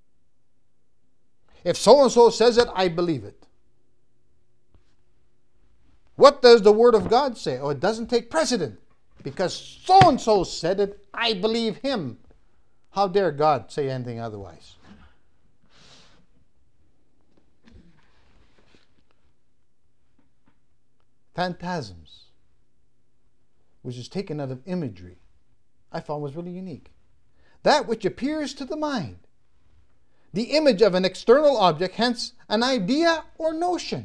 Speaker 1: If so-and-so says it, I believe it. What does the Word of God say? Oh, it doesn't take precedent. Because so-and-so said it, I believe him. How dare God say anything otherwise? Phantasms, which is taken out of imagery, I found was really unique. That which appears to the mind. The image of an external object, hence an idea or notion.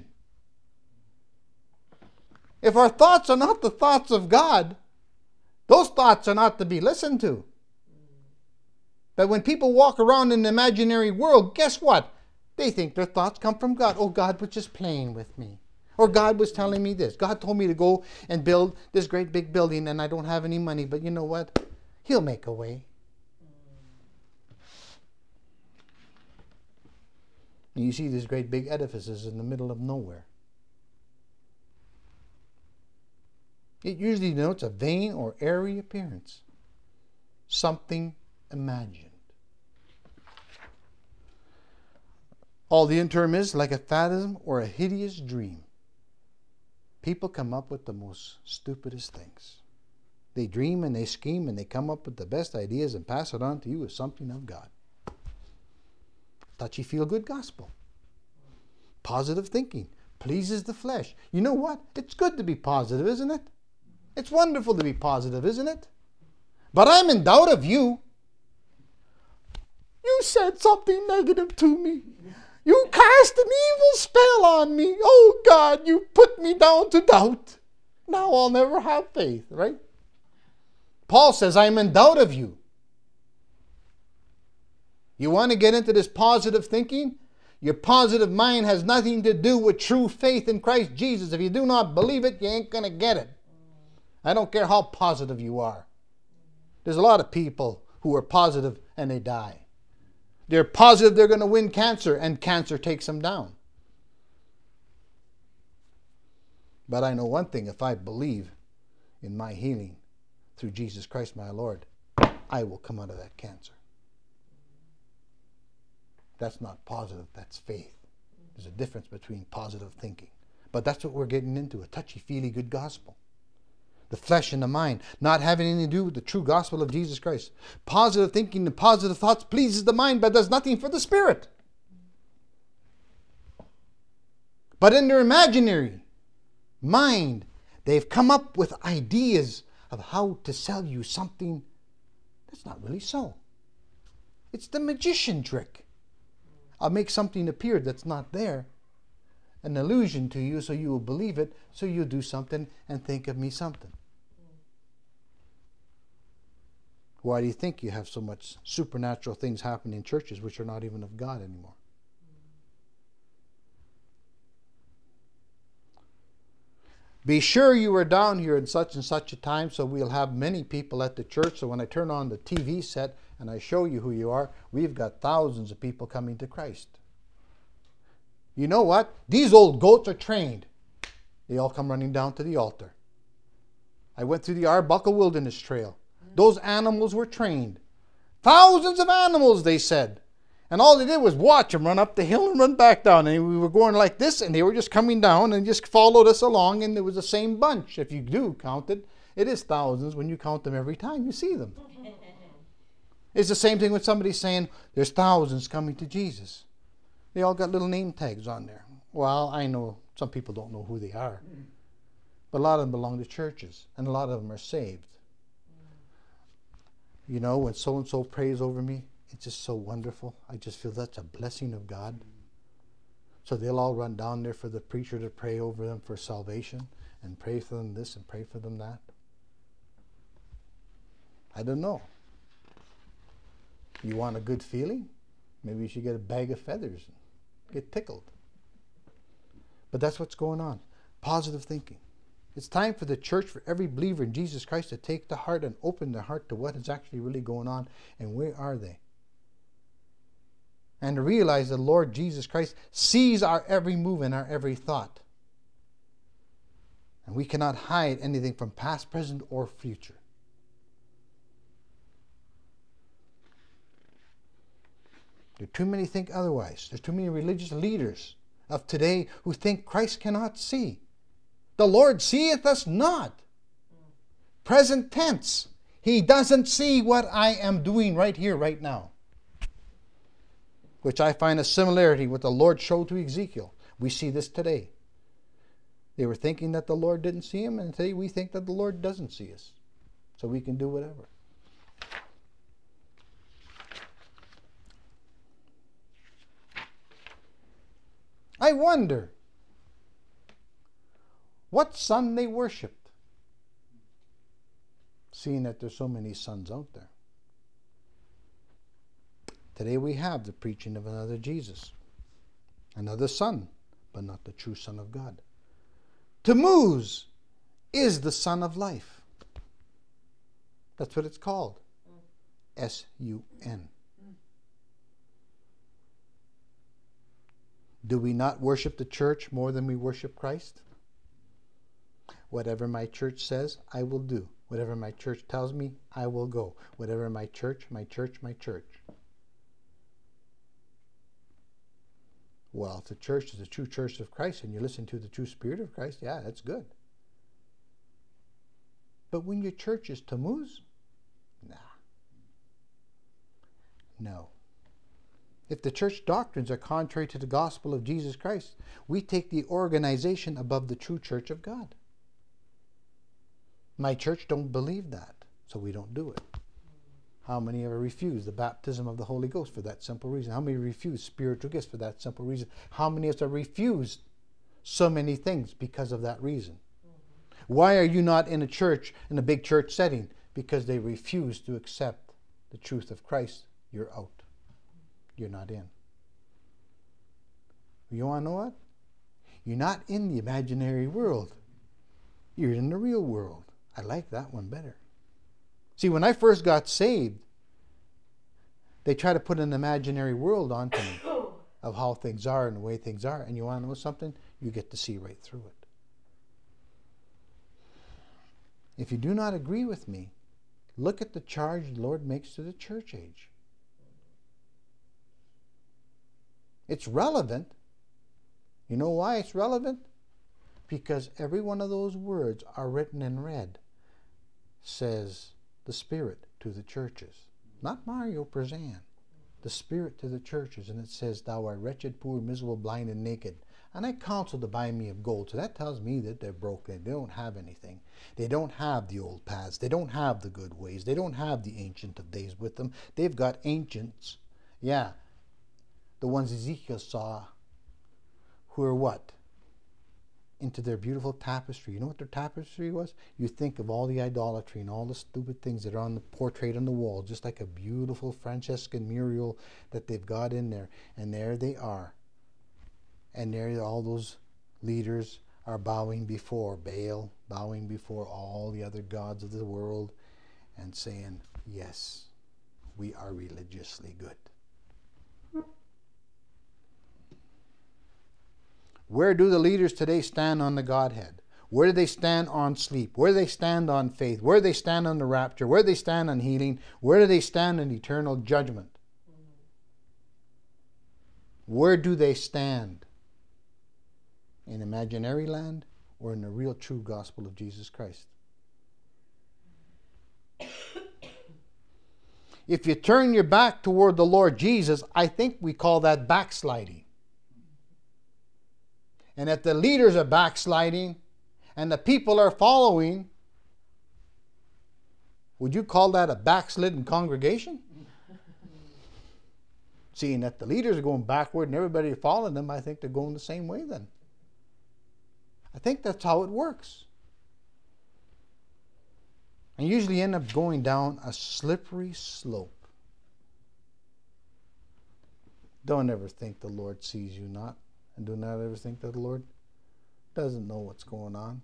Speaker 1: If our thoughts are not the thoughts of God, those thoughts are not to be listened to. But when people walk around in the imaginary world, guess what? They think their thoughts come from God. Oh, God was just playing with me. Or God was telling me this. God told me to go and build this great big building and I don't have any money. But you know what? He'll make a way. And you see these great big edifices in the middle of nowhere. It usually denotes a vain or airy appearance. Something imagined. All the interim is like a phantasm or a hideous dream. People come up with the most stupidest things. They dream and they scheme and they come up with the best ideas and pass it on to you as something of God. Touchy feel-good gospel. Positive thinking. Pleases the flesh. You know what? It's good to be positive, isn't it? It's wonderful to be positive, isn't it? But I'm in doubt of you. You said something negative to me. You cast an evil spell on me. Oh God, you put me down to doubt. Now I'll never have faith, right? Paul says, I'm in doubt of you. You want to get into this positive thinking? Your positive mind has nothing to do with true faith in Christ Jesus. If you do not believe it, you ain't going to get it. I don't care how positive you are. There's a lot of people who are positive and they die. They're positive they're going to win cancer and cancer takes them down. But I know one thing, if I believe in my healing through Jesus Christ my Lord, I will come out of that cancer. That's not positive, that's faith. There's a difference between positive thinking. But that's what we're getting into, a touchy-feely good gospel. The flesh and the mind, not having anything to do with the true gospel of Jesus Christ. Positive thinking and positive thoughts pleases the mind, but does nothing for the spirit. But in their imaginary mind, they've come up with ideas of how to sell you something that's not really so. It's the magician trick. I'll make something appear that's not there. An illusion to you so you will believe it, so you'll do something and think of me something. Why do you think you have so much supernatural things happening in churches which are not even of God anymore? Be sure you are down here in such and such a time, so we'll have many people at the church. So when I turn on the T V set and I show you who you are, we've got thousands of people coming to Christ. You know what? These old goats are trained. They all come running down to the altar. I went through the Arbuckle Wilderness Trail. Those animals were trained. Thousands of animals, they said. And all they did was watch them run up the hill and run back down. And we were going like this, and they were just coming down and just followed us along, and it was the same bunch. If you do count it, it is thousands when you count them every time you see them. It's the same thing when somebody's saying, there's thousands coming to Jesus. They all got little name tags on there. Well, I know some people don't know who they are. But a lot of them belong to churches, and a lot of them are saved. You know, when so-and-so prays over me, it's just so wonderful. I just feel that's a blessing of God. So they'll all run down there for the preacher to pray over them for salvation, and pray for them this and pray for them that. I don't know. You want a good feeling? Maybe you should get a bag of feathers and get tickled. But that's what's going on. Positive thinking. It's time for the church, for every believer in Jesus Christ, to take the heart and open their heart to what is actually really going on and where are they. And to realize the Lord Jesus Christ sees our every move and our every thought. And we cannot hide anything from past, present, or future. There are too many think otherwise. There's too many religious leaders of today who think Christ cannot see. The Lord seeth us not. Present tense. He doesn't see what I am doing right here, right now. Which I find a similarity with the Lord showed to Ezekiel. We see this today. They were thinking that the Lord didn't see him, and today we think that the Lord doesn't see us. So we can do whatever. I wonder what sun they worshipped, seeing that there's so many suns out there. Today we have the preaching of another Jesus, another son, but not the true Son of God. Tammuz is the sun of life. That's what it's called. S U N. Do we not worship the church more than we worship Christ? Whatever my church says, I will do. Whatever my church tells me, I will go. Whatever my church, my church, my church. Well, if the church is the true church of Christ and you listen to the true Spirit of Christ, yeah, that's good. But when your church is Tammuz, nah. No. If the church doctrines are contrary to the gospel of Jesus Christ, we take the organization above the true church of God. My church don't believe that, so we don't do it. How many ever refuse the baptism of the Holy Ghost for that simple reason? How many refuse spiritual gifts for that simple reason? How many of us have refused so many things because of that reason? Mm-hmm. Why are you not in a church, in a big church setting? Because they refuse to accept the truth of Christ. You're out. You're not in. You want to know what? You're not in the imaginary world. You're in the real world. I like that one better. See, when I first got saved, they try to put an imaginary world onto me of how things are and the way things are. And you want to know something? You get to see right through it. If you do not agree with me, look at the charge the Lord makes to the church age. It's relevant. You know why it's relevant? Because every one of those words are written in red, says the Spirit to the churches. Not Mario Prezan. The Spirit to the churches. And it says, thou art wretched, poor, miserable, blind, and naked. And I counsel to buy me of gold. So that tells me that they're broken. They don't have anything. They don't have the old paths. They don't have the good ways. They don't have the Ancient of Days with them. They've got ancients. Yeah. The ones Ezekiel saw, who are what? Into their beautiful tapestry. You know what their tapestry was? You think of all the idolatry and all the stupid things that are on the portrait on the wall, just like a beautiful Franciscan mural that they've got in there. And there they are. And there all those leaders are bowing before Baal, bowing before all the other gods of the world, and saying, yes, we are religiously good. Where do the leaders today stand on the Godhead? Where do they stand on sleep? Where do they stand on faith? Where do they stand on the rapture? Where do they stand on healing? Where do they stand on eternal judgment? Where do they stand? In imaginary land or in the real true gospel of Jesus Christ? If you turn your back toward the Lord Jesus, I think we call that backsliding. And if the leaders are backsliding and the people are following, would you call that a backslidden congregation? Seeing that the leaders are going backward and everybody following them, I think they're going the same way then. I think that's how it works. And usually end up going down a slippery slope. Don't ever think the Lord sees you not. And do not ever think that the Lord doesn't know what's going on.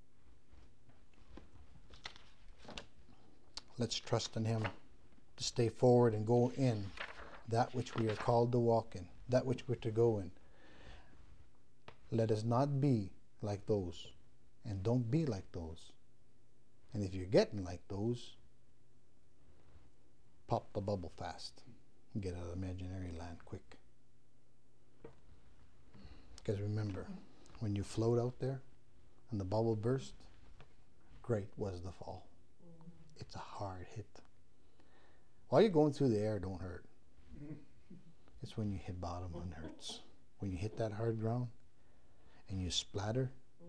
Speaker 1: Let's trust in Him to stay forward and go in that which we are called to walk in, that which we're to go in. Let us not be like those, and don't be like those. And if you're getting like those, pop the bubble fast and get out of imaginary land quick. Because remember, when you float out there and the bubble burst, great was the fall. It's a hard hit. While you're going through the air, don't hurt. It's when you hit bottom when it hurts. When you hit that hard ground and you splatter,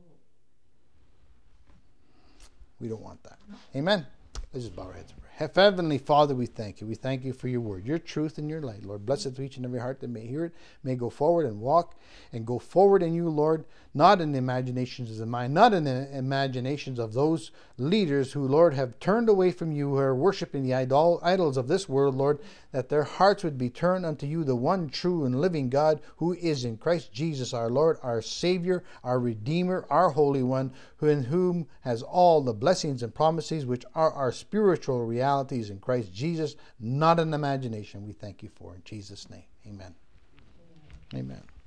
Speaker 1: we don't want that. Amen. Let's just bow our heads and pray. Heavenly Father, we thank you. We thank you for your word, your truth and your light. Lord, bless it to each and every heart that may hear it, may go forward and walk and go forward in you, Lord, not in the imaginations of the mind, not in the imaginations of those leaders who, Lord, have turned away from you, who are worshiping the idol, idols of this world, Lord, that their hearts would be turned unto you, the one true and living God, who is in Christ Jesus, our Lord, our Savior, our Redeemer, our Holy One, who in whom has all the blessings and promises which are our spiritual realities in Christ Jesus, not an imagination. We thank you for in Jesus' name. Amen. Amen. Amen.